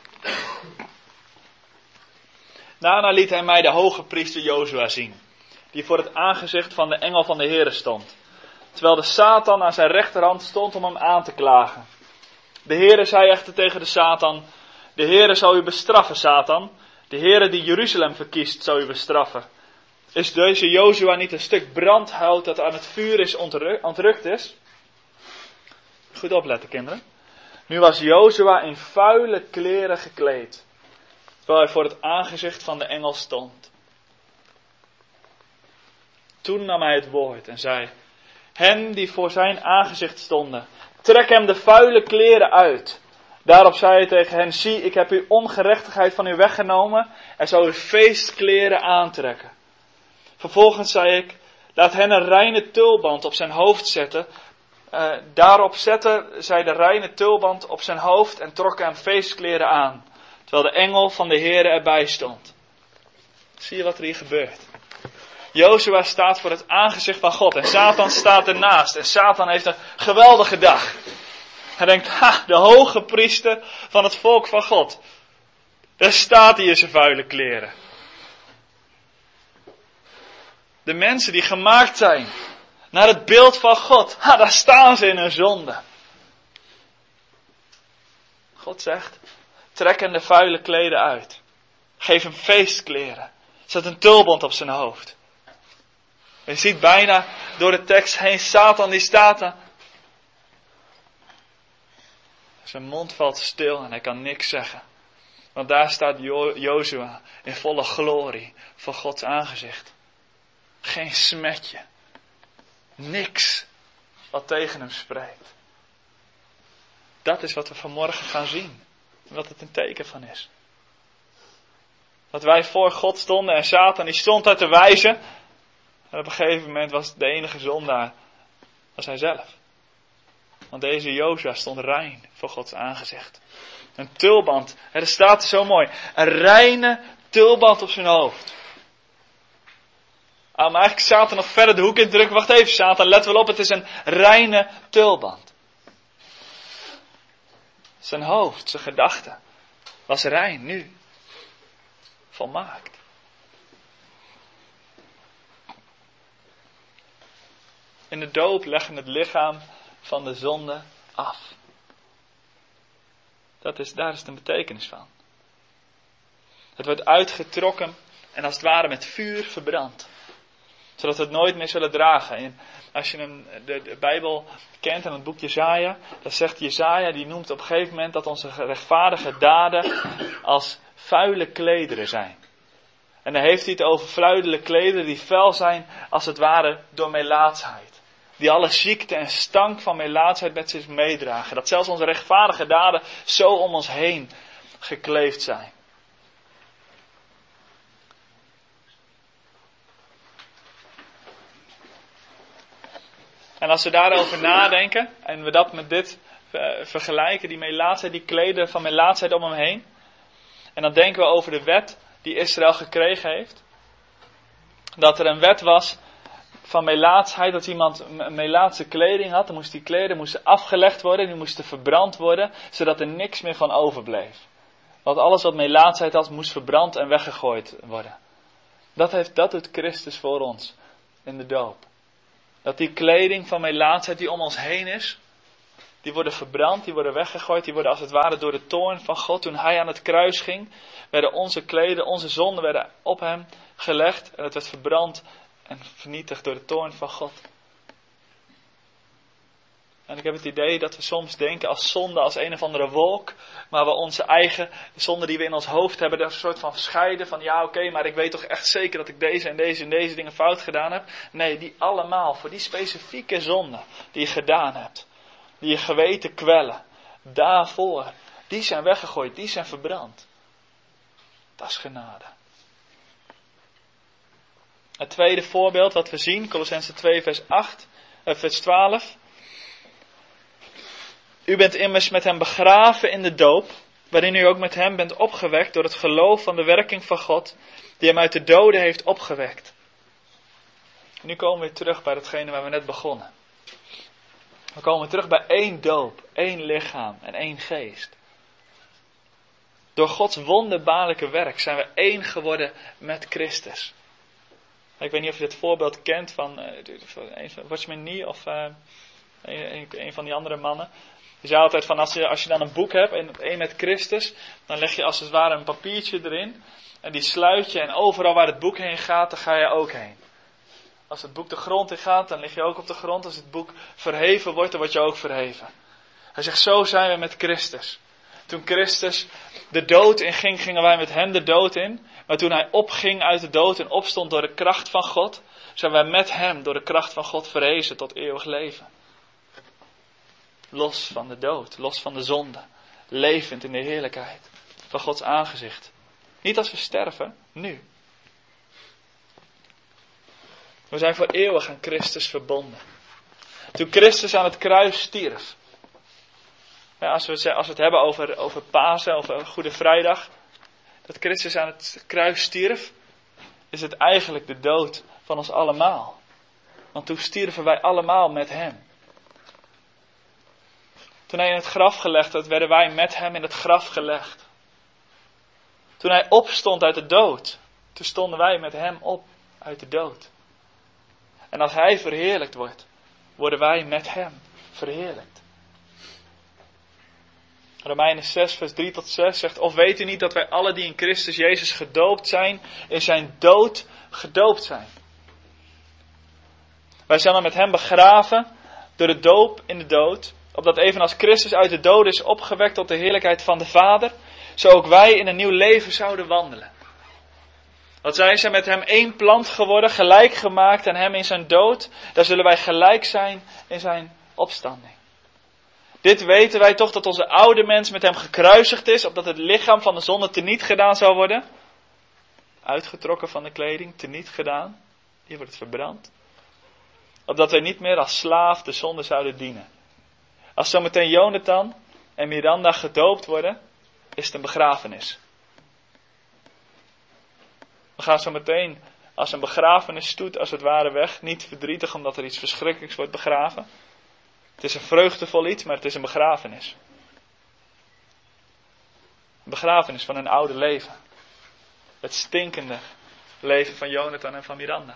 Daarna liet hij mij de hoge priester Jozua zien, die voor het aangezicht van de engel van de Heere stond, terwijl de Satan aan zijn rechterhand stond om hem aan te klagen. De Heere zei echter tegen de Satan, de Heere zal u bestraffen, Satan. De Heere die Jeruzalem verkiest, zal u bestraffen. Is deze Jozua niet een stuk brandhout dat aan het vuur is ontrukt is? Goed opletten, kinderen. Nu was Jozua in vuile kleren gekleed, terwijl hij voor het aangezicht van de engel stond. Toen nam hij het woord en zei, hen die voor zijn aangezicht stonden, trek hem de vuile kleren uit. Daarop zei hij tegen hen, zie, ik heb uw ongerechtigheid van u weggenomen en zal u feestkleren aantrekken. Vervolgens zei ik, laat hen een reine tulband op zijn hoofd zetten. Daarop zette zij de reine tulband op zijn hoofd en trok hem feestkleren aan, terwijl de engel van de Heere erbij stond. Zie je wat er hier gebeurt? Jozua staat voor het aangezicht van God en Satan staat ernaast. En Satan heeft een geweldige dag. Hij denkt, de hoge priester van het volk van God. Daar staat hij in zijn vuile kleren. De mensen die gemaakt zijn naar het beeld van God, daar staan ze in hun zonde. God zegt, trek hem de vuile kleden uit. Geef hem feestkleren. Zet een tulband op zijn hoofd. Je ziet bijna door de tekst heen, Satan die staat daar. Zijn mond valt stil en hij kan niks zeggen. Want daar staat Jozua in volle glorie voor Gods aangezicht. Geen smetje. Niks wat tegen hem spreekt. Dat is wat we vanmorgen gaan zien. En wat het een teken van is. Dat wij voor God stonden en Satan die stond daar te wijzen. En op een gegeven moment was de enige zondaar, was hij zelf. Want deze Jozua stond rein voor Gods aangezicht. Een tulband, er staat zo mooi, een reine tulband op zijn hoofd. Maar eigenlijk Satan nog verder de hoek in drukken. Wacht even Satan, let wel op, het is een reine tulband. Zijn hoofd, zijn gedachte, was rein nu. Volmaakt. In de doop leggen het lichaam van de zonde af. Daar is de betekenis van. Het wordt uitgetrokken en als het ware met vuur verbrand. Zodat we het nooit meer zullen dragen. En als je de Bijbel kent en het boek Jesaja, dan zegt Jesaja, die noemt op een gegeven moment dat onze rechtvaardige daden als vuile klederen zijn. En dan heeft hij het over vuile klederen die vuil zijn als het ware door melaatsheid. Die alle ziekte en stank van melaatsheid met zich meedragen. Dat zelfs onze rechtvaardige daden zo om ons heen gekleefd zijn. En als we daarover nadenken en we dat met dit vergelijken, die melaatsheid, die kleden van melaatsheid om hem heen. En dan denken we over de wet die Israël gekregen heeft. Dat er een wet was van melaatsheid, dat iemand een melaatse kleding had. Dan moest die kleden moesten afgelegd worden, die moesten verbrand worden, zodat er niks meer van overbleef. Want alles wat melaatsheid had, moest verbrand en weggegooid worden. Dat doet Christus voor ons in de doop. Dat die kleding van melaatsheid die om ons heen is, die worden verbrand, die worden weggegooid, die worden als het ware door de toorn van God. Toen hij aan het kruis ging, werden onze kleden, onze zonden werden op hem gelegd. En het werd verbrand en vernietigd door de toorn van God. En ik heb het idee dat we soms denken als zonde, als een of andere wolk. Maar we onze eigen zonde die we in ons hoofd hebben, daar een soort van scheiden van ja oké, maar ik weet toch echt zeker dat ik deze en deze en deze dingen fout gedaan heb. Nee, die allemaal, voor die specifieke zonde die je gedaan hebt. Die je geweten kwellen. Daarvoor. Die zijn weggegooid, die zijn verbrand. Dat is genade. Het tweede voorbeeld wat we zien, Kolossenzen 2 vers 12. U bent immers met hem begraven in de doop, waarin u ook met hem bent opgewekt door het geloof van de werking van God, die hem uit de doden heeft opgewekt. Nu komen we weer terug bij datgene waar we net begonnen. We komen terug bij één doop, één lichaam en één geest. Door Gods wonderbaarlijke werk zijn we één geworden met Christus. Ik weet niet of je het voorbeeld kent van Watchman Nee of een van die andere mannen. Die zei altijd van als je dan een boek hebt en één met Christus, dan leg je als het ware een papiertje erin. En die sluit je en overal waar het boek heen gaat, daar ga je ook heen. Als het boek de grond in gaat, dan lig je ook op de grond. Als het boek verheven wordt, dan word je ook verheven. Hij zegt, zo zijn we met Christus. Toen Christus de dood in ging, gingen wij met hem de dood in. Maar toen hij opging uit de dood en opstond door de kracht van God, zijn wij met hem door de kracht van God verhezen tot eeuwig leven. Los van de dood, los van de zonde. Levend in de heerlijkheid van Gods aangezicht. Niet als we sterven, nu. We zijn voor eeuwig aan Christus verbonden. Toen Christus aan het kruis stierf. Ja, als we het hebben over Pasen, over Goede Vrijdag. Dat Christus aan het kruis stierf. Is het eigenlijk de dood van ons allemaal. Want toen stierven wij allemaal met hem. Toen hij in het graf gelegd werd, werden wij met hem in het graf gelegd. Toen hij opstond uit de dood. Toen stonden wij met hem op uit de dood. En als hij verheerlijkt wordt, worden wij met hem verheerlijkt. Romeinen 6 vers 3 tot 6 zegt, of weet u niet dat wij alle die in Christus Jezus gedoopt zijn, in zijn dood gedoopt zijn. Wij zijn dan met hem begraven door de doop in de dood, opdat evenals Christus uit de dood is opgewekt tot de heerlijkheid van de Vader, zo ook wij in een nieuw leven zouden wandelen. Want zij zijn met hem één plant geworden, gelijk gemaakt aan hem in zijn dood. Daar zullen wij gelijk zijn in zijn opstanding. Dit weten wij toch, dat onze oude mens met hem gekruisigd is, opdat het lichaam van de zonde teniet gedaan zou worden. Uitgetrokken van de kleding, teniet gedaan. Hier wordt het verbrand. Opdat wij niet meer als slaaf de zonde zouden dienen. Als zometeen Jonathan en Miranda gedoopt worden, is het een begrafenis. We gaan zo meteen als een begrafenisstoet als het ware weg. Niet verdrietig omdat er iets verschrikkelijks wordt begraven. Het is een vreugdevol iets, maar het is een begrafenis. Een begrafenis van een oude leven. Het stinkende leven van Jonathan en van Miranda.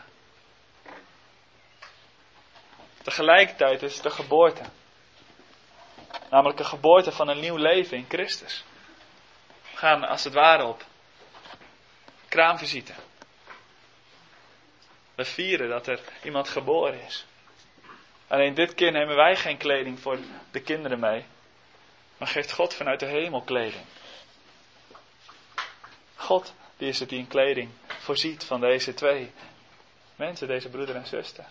Tegelijkertijd is het de geboorte. Namelijk de geboorte van een nieuw leven in Christus. We gaan als het ware op kraamvisite. We vieren dat er iemand geboren is. Alleen dit keer nemen wij geen kleding voor de kinderen mee. Maar geeft God vanuit de hemel kleding. God die is het die in kleding voorziet van deze twee mensen, deze broeder en zuster.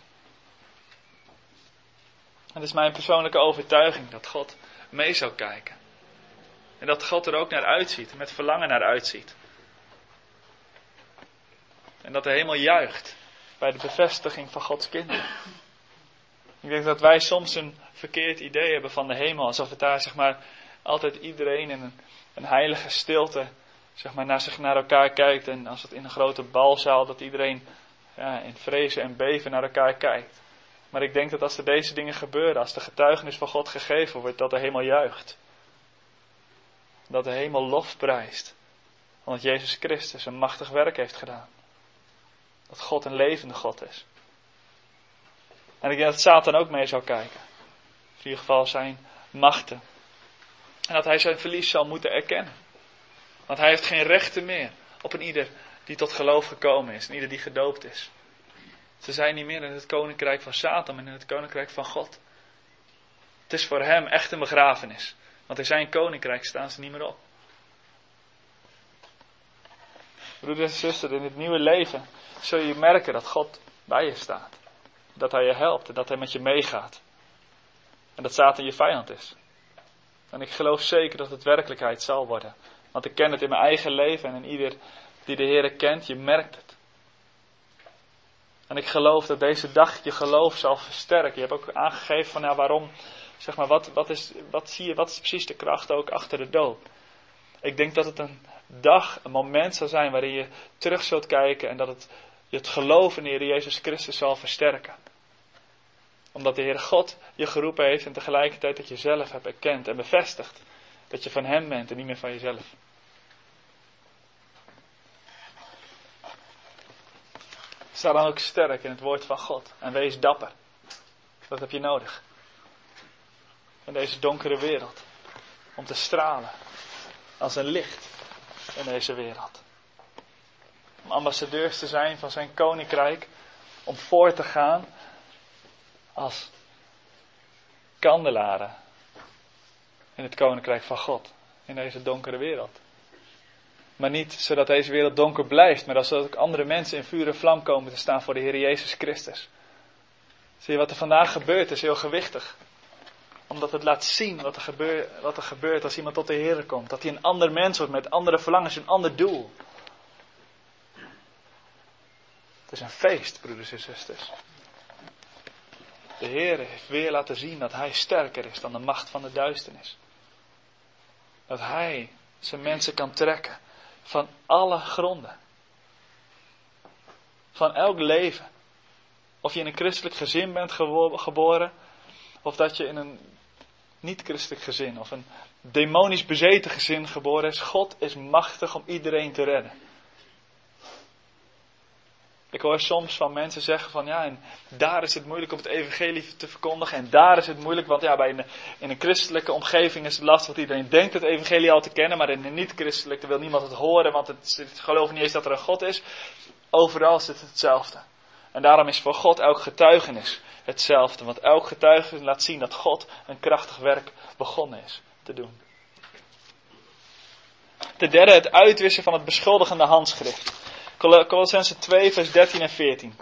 En het is mijn persoonlijke overtuiging dat God mee zou kijken. En dat God er ook naar uitziet, met verlangen naar uitziet. En dat de hemel juicht bij de bevestiging van Gods kinderen. Ik denk dat wij soms een verkeerd idee hebben van de hemel. Alsof het daar zeg maar altijd iedereen in een heilige stilte zeg maar naar elkaar kijkt. En als het in een grote balzaal dat iedereen in vrezen en beven naar elkaar kijkt. Maar ik denk dat als er deze dingen gebeuren, als de getuigenis van God gegeven wordt, dat de hemel juicht. Dat de hemel lof prijst. Omdat Jezus Christus een machtig werk heeft gedaan. Dat God een levende God is. En ik denk dat Satan ook mee zou kijken. In ieder geval zijn machten. En dat hij zijn verlies zal moeten erkennen. Want hij heeft geen rechten meer op een ieder die tot geloof gekomen is. En ieder die gedoopt is. Ze zijn niet meer in het koninkrijk van Satan, maar in het koninkrijk van God. Het is voor hem echt een begrafenis. Want in zijn koninkrijk staan ze niet meer op. Broeders en zusters, in het nieuwe leven zul je merken dat God bij je staat. Dat hij je helpt en dat hij met je meegaat. En dat Satan je vijand is. En ik geloof zeker dat het werkelijkheid zal worden. Want ik ken het in mijn eigen leven en in ieder die de Heere kent, je merkt het. En ik geloof dat deze dag je geloof zal versterken. Je hebt ook aangegeven van waarom, zeg maar, wat is precies de kracht ook achter de doop. Ik denk dat het een moment zal zijn waarin je terug zult kijken en dat je het geloof in de Heer Jezus Christus zal versterken. Omdat de Heer God je geroepen heeft en tegelijkertijd dat je zelf hebt erkend en bevestigd dat je van Hem bent en niet meer van jezelf. Sta dan ook sterk in het woord van God en wees dapper. Dat heb je nodig. In deze donkere wereld. Om te stralen als een licht in deze wereld. Om ambassadeurs te zijn van zijn koninkrijk. Om voor te gaan als kandelaren in het koninkrijk van God. In deze donkere wereld. Maar niet zodat deze wereld donker blijft, maar zodat ook andere mensen in vuur en vlam komen te staan voor de Heer Jezus Christus. Zie je wat er vandaag gebeurt is heel gewichtig. Omdat het laat zien wat er gebeurt als iemand tot de Heer komt. Dat hij een ander mens wordt met andere verlangens, een ander doel. Het is een feest, broeders en zusters. De Heer heeft weer laten zien dat Hij sterker is dan de macht van de duisternis. Dat Hij zijn mensen kan trekken van alle gronden. Van elk leven. Of je in een christelijk gezin bent geboren. Of dat je in een niet-christelijk gezin. Of een demonisch bezeten gezin geboren is. God is machtig om iedereen te redden. Ik hoor soms van mensen zeggen van en daar is het moeilijk om het evangelie te verkondigen. En daar is het moeilijk, want in een christelijke omgeving is het lastig. Want iedereen denkt het evangelie al te kennen. Maar in een niet-christelijke wil niemand het horen, want het geloven niet eens dat er een God is. Overal is het hetzelfde. En daarom is voor God elk getuigenis hetzelfde. Want elk getuigenis laat zien dat God een krachtig werk begonnen is te doen. Ten derde het uitwissen van het beschuldigende handschrift. Kolossenzen 2 vers 13 en 14.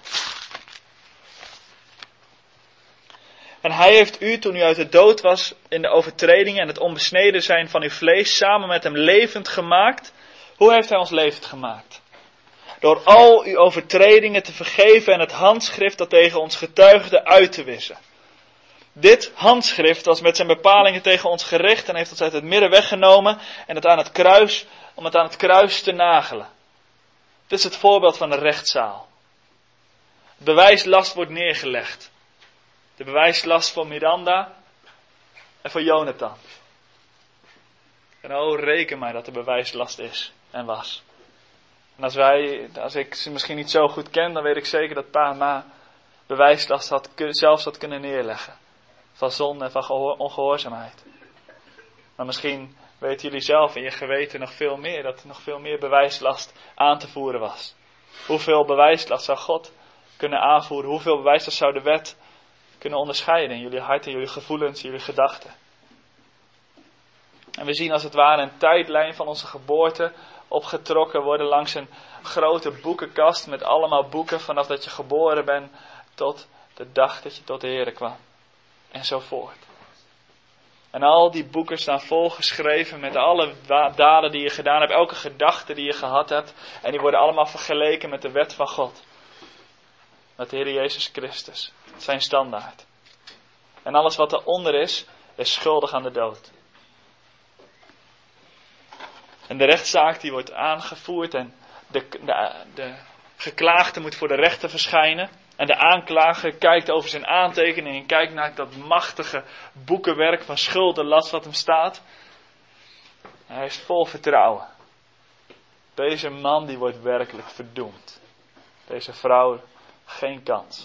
En hij heeft u, toen u uit de dood was in de overtredingen en het onbesneden zijn van uw vlees, samen met hem levend gemaakt. Hoe heeft hij ons levend gemaakt? Door al uw overtredingen te vergeven en het handschrift dat tegen ons getuigde uit te wissen. Dit handschrift was met zijn bepalingen tegen ons gericht en heeft ons uit het midden weggenomen en om het aan het kruis te nagelen. Dit is het voorbeeld van een rechtszaal. De bewijslast wordt neergelegd. De bewijslast voor Miranda en voor Jonathan. En reken maar dat er bewijslast is en was. En als ik ze misschien niet zo goed ken, dan weet ik zeker dat pa en ma bewijslast zelfs had kunnen neerleggen. Van zonde en van ongehoorzaamheid. Maar misschien weten jullie zelf in je geweten nog veel meer, dat er nog veel meer bewijslast aan te voeren was. Hoeveel bewijslast zou God kunnen aanvoeren. Hoeveel bewijslast zou de wet kunnen onderscheiden in jullie hart en jullie gevoelens, jullie gedachten. En we zien als het ware een tijdlijn van onze geboorte opgetrokken worden langs een grote boekenkast met allemaal boeken vanaf dat je geboren bent tot de dag dat je tot de Heere kwam. Enzovoort. En al die boeken staan volgeschreven met alle daden die je gedaan hebt, elke gedachte die je gehad hebt. En die worden allemaal vergeleken met de wet van God. Met de Heer Jezus Christus. Zijn standaard. En alles wat eronder is schuldig aan de dood. En de rechtszaak die wordt aangevoerd en de geklaagde moet voor de rechter verschijnen. En de aanklager kijkt over zijn aantekeningen en kijkt naar dat machtige boekenwerk van schuld en last wat hem staat. Hij is vol vertrouwen. Deze man die wordt werkelijk verdoemd. Deze vrouw geen kans.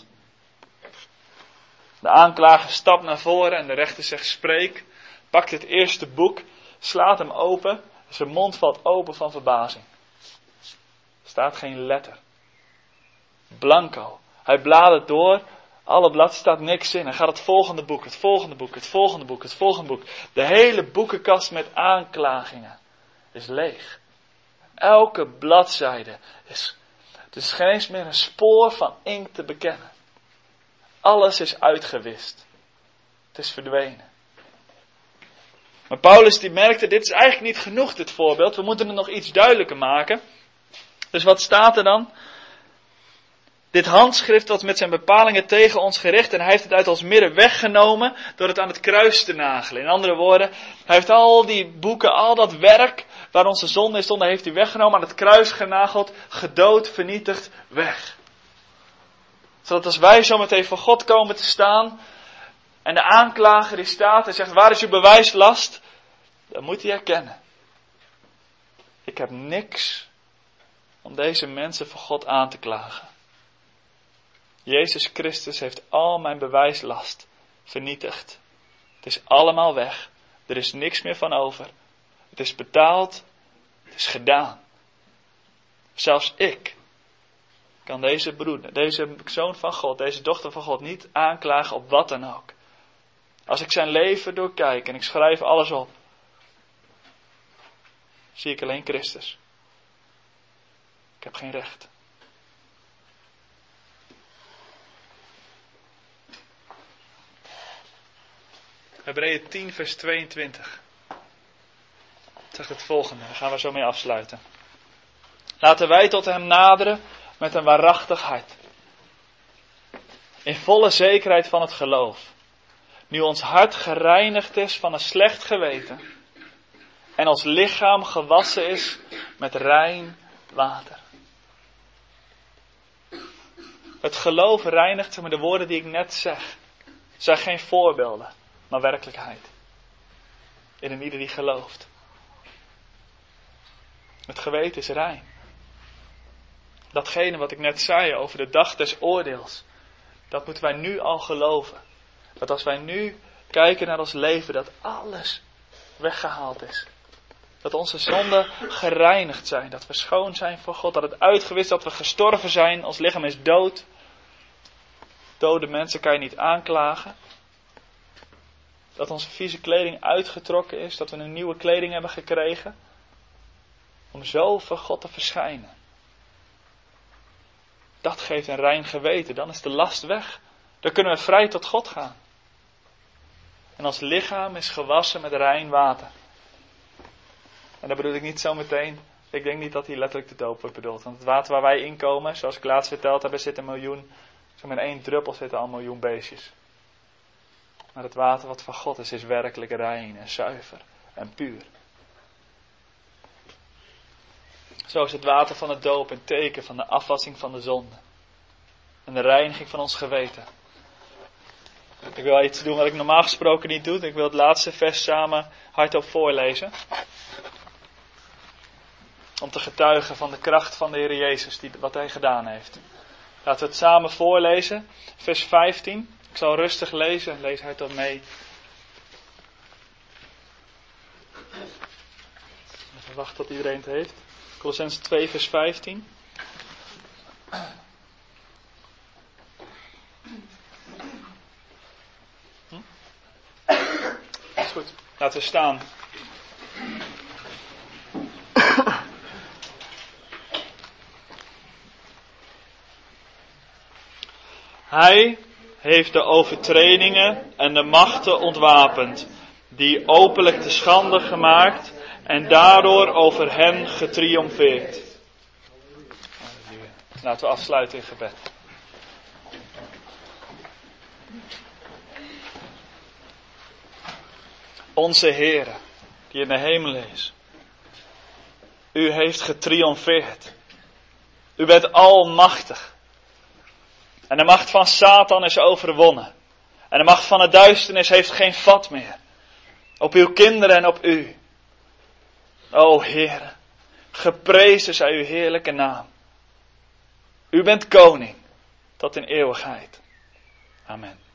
De aanklager stapt naar voren en de rechter zegt spreek. Pakt het eerste boek, slaat hem open. Zijn mond valt open van verbazing. Er staat geen letter. Blanco. Hij bladert door. Alle blad staat niks in. Hij gaat het volgende boek, het volgende boek, het volgende boek, het volgende boek. De hele boekenkast met aanklagingen is leeg. Elke bladzijde is... Er is geen eens meer een spoor van inkt te bekennen. Alles is uitgewist. Het is verdwenen. Maar Paulus die merkte, dit is eigenlijk niet genoeg dit voorbeeld. We moeten het nog iets duidelijker maken. Dus wat staat er dan? Dit handschrift was met zijn bepalingen tegen ons gericht en hij heeft het uit ons midden weggenomen door het aan het kruis te nagelen. In andere woorden, hij heeft al die boeken, al dat werk waar onze zonde in stonden, heeft hij weggenomen, aan het kruis genageld, gedood, vernietigd, weg. Zodat als wij zo meteen voor God komen te staan en de aanklager die staat en zegt, waar is uw bewijslast? Dan moet hij erkennen. Ik heb niks om deze mensen voor God aan te klagen. Jezus Christus heeft al mijn bewijslast vernietigd. Het is allemaal weg. Er is niks meer van over. Het is betaald. Het is gedaan. Zelfs ik kan deze broeder, deze zoon van God, deze dochter van God niet aanklagen op wat dan ook. Als ik zijn leven doorkijk en ik schrijf alles op, zie ik alleen Christus. Ik heb geen recht. Hebreeën 10 vers 22. Zegt het volgende, daar gaan we zo mee afsluiten. Laten wij tot hem naderen met een waarachtig hart. In volle zekerheid van het geloof. Nu ons hart gereinigd is van een slecht geweten. En ons lichaam gewassen is met rein water. Het geloof reinigt met de woorden die ik net zeg. Zijn geen voorbeelden, maar werkelijkheid. In een ieder die gelooft. Het geweten is rein. Datgene wat ik net zei over de dag des oordeels. Dat moeten wij nu al geloven. Dat als wij nu kijken naar ons leven, dat alles weggehaald is. Dat onze zonden gereinigd zijn. Dat we schoon zijn voor God. Dat het uitgewist, dat we gestorven zijn. Ons lichaam is dood. Dode mensen kan je niet aanklagen. Dat onze vieze kleding uitgetrokken is. Dat we een nieuwe kleding hebben gekregen. Om zo voor God te verschijnen. Dat geeft een rein geweten. Dan is de last weg. Dan kunnen we vrij tot God gaan. En ons lichaam is gewassen met rein water. En dat bedoel ik niet zo meteen. Ik denk niet dat hier letterlijk de doop wordt bedoeld. Want het water waar wij in komen, zoals ik laatst verteld heb, er zit 1 miljoen. Zo met 1 druppel zitten al 1 miljoen beestjes. Maar het water wat van God is werkelijk rein en zuiver en puur. Zo is het water van de doop een teken van de afwassing van de zonde. En de reiniging van ons geweten. Ik wil iets doen wat ik normaal gesproken niet doe. Ik wil het laatste vers samen hardop voorlezen. Om te getuigen van de kracht van de Heer Jezus, wat Hij gedaan heeft. Laten we het samen voorlezen. Vers 15. Ik zal rustig lezen en lees hardop mee. Even wachten tot iedereen het heeft. Colossenzen 2 vers 15. Goed, laten we staan. Hij heeft de overtredingen en de machten ontwapend, die openlijk te schande gemaakt en daardoor over hen getriomfeerd. Laten we afsluiten in gebed. Onze Heere, die in de hemel is. U heeft getriomfeerd. U bent almachtig. En de macht van Satan is overwonnen. En de macht van de duisternis heeft geen vat meer. Op uw kinderen en op u. O Heere, geprezen zij uw heerlijke naam. U bent koning tot in eeuwigheid. Amen.